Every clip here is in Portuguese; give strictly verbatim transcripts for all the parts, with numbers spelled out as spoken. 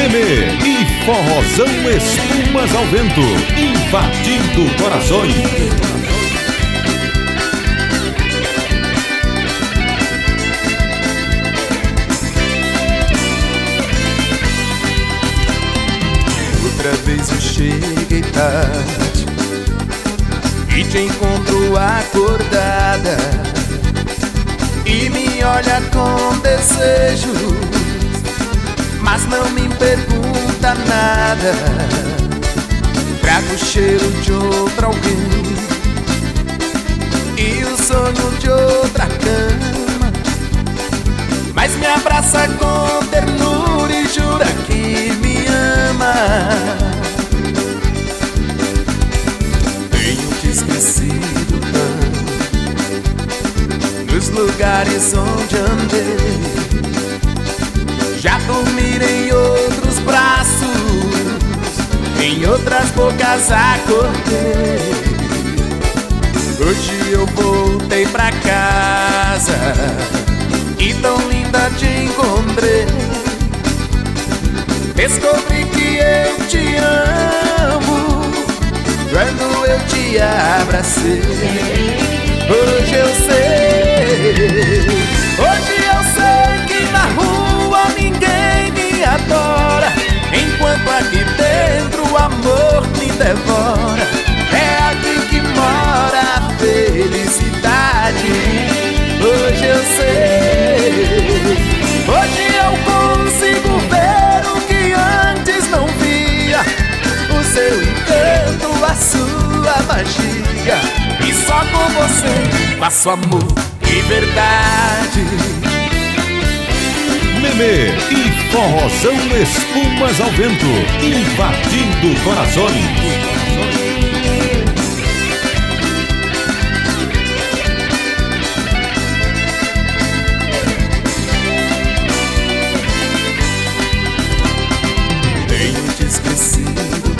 Memê e forrozão espumas ao vento, invadindo corações. Outra vez eu cheguei tarde e te encontro acordada e me olha com desejo, mas não me pergunta nada. Trago o cheiro de outro alguém e o sonho de outra cama, mas me abraça com ternura e jura que me ama. Tenho te esquecido tanto nos lugares onde andei, já dormir em outros braços, em outras bocas acordei. Hoje eu voltei pra casa e tão linda te encontrei. Descobri que eu te amo quando eu te abracei. Hoje eu sei, hoje eu sei que na rua ninguém me adora, enquanto aqui dentro o amor me devora. É aqui que mora a felicidade. Hoje eu sei, hoje eu consigo ver o que antes não via, o seu encanto, a sua magia. E só com você faço amor de verdade. Memê e forrozão espumas ao vento, invadindo corações. Tenho te esquecido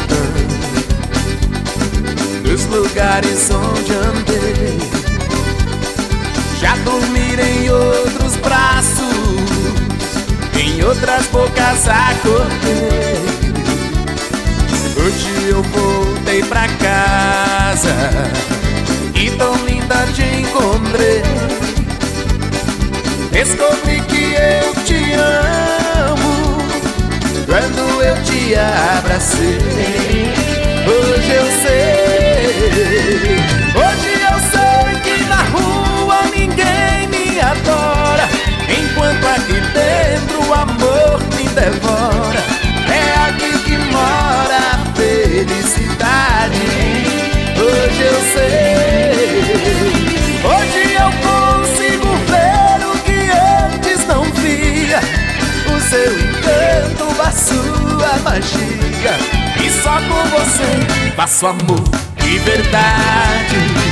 tanto nos lugares onde andei, já dormir em outros braços, em outras bocas acordei. Hoje eu voltei pra casa e tão linda te encontrei. Descobri que eu te amo quando eu te abracei. Hoje eu sei, hoje eu sei que na rua ninguém me adora, enquanto aqui dentro o amor me devora. É aqui que mora a felicidade. Hoje eu sei, hoje eu consigo ver o que antes não via, o seu encanto, a sua magia. E só com você faço amor de verdade.